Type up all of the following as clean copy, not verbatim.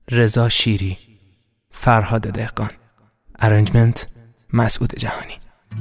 رضا شیری، فرهاد دهقان، ارنجمنت مسعود جهانی.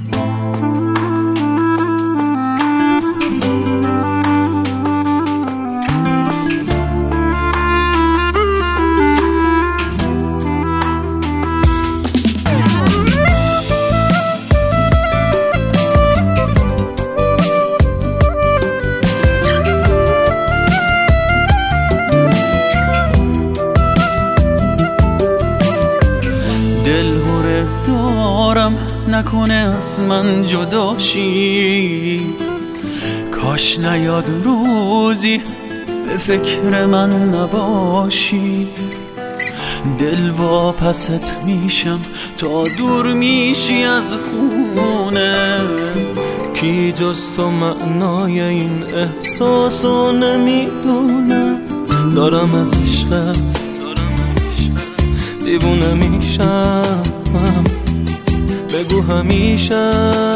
دلهوره دارم نکنه از من جداشی، کاش نیاد روزی به فکر من نباشی. دل واپست میشم تا دور میشی از خونه، کی جز تو معنای این احساسو نمیدونه. دارم از عشقت دیوونه میشم، بگو همیشه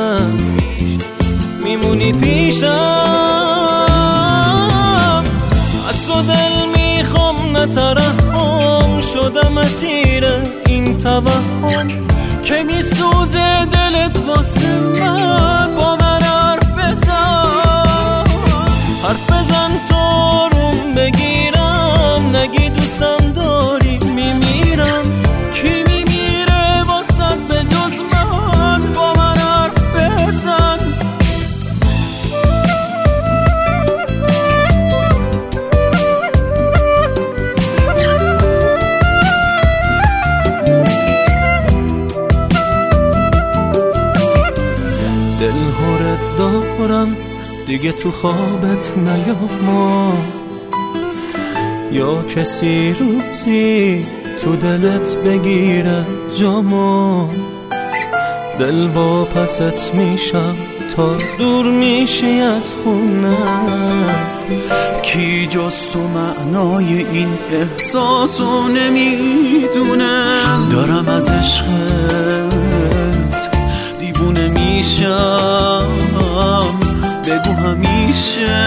میمونی پیشم. از تو دل میخوام نترحم، شدم اسیر این توهم که میسوزه دلت واسه من. با من حرف بزن تو روم بگیرم، نگی دوستم داری میمیرم. کی میمیره واسه به جز من؟ با من حرف بزن. دلهوره دارم دیگه تو خوابت نیام، یا کسی روزی تو دلت بگیره جامو. دل واپست میشم تا دور میشی از خونه، کی جز تو معنای این احساسو نمیدونه. دارم از عشقت دیوونه میشم، بگو همیشه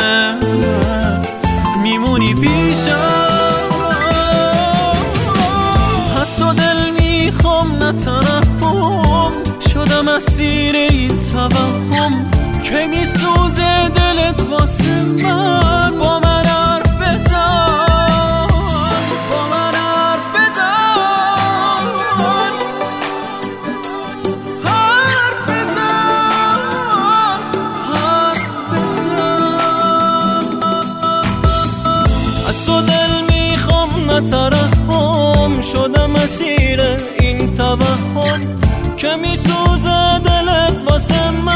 میمونی پیشم. از تو دل میخوام نترحم، شدم اسیر این توهم که میسوزه دلت واسه من. با من حرف بزن، با من حرف بزن، حرف بزن، حرف بزن. از تو دل میخوام نترحم، شدم اسیر این توهم که میسوزه دلت واسه من.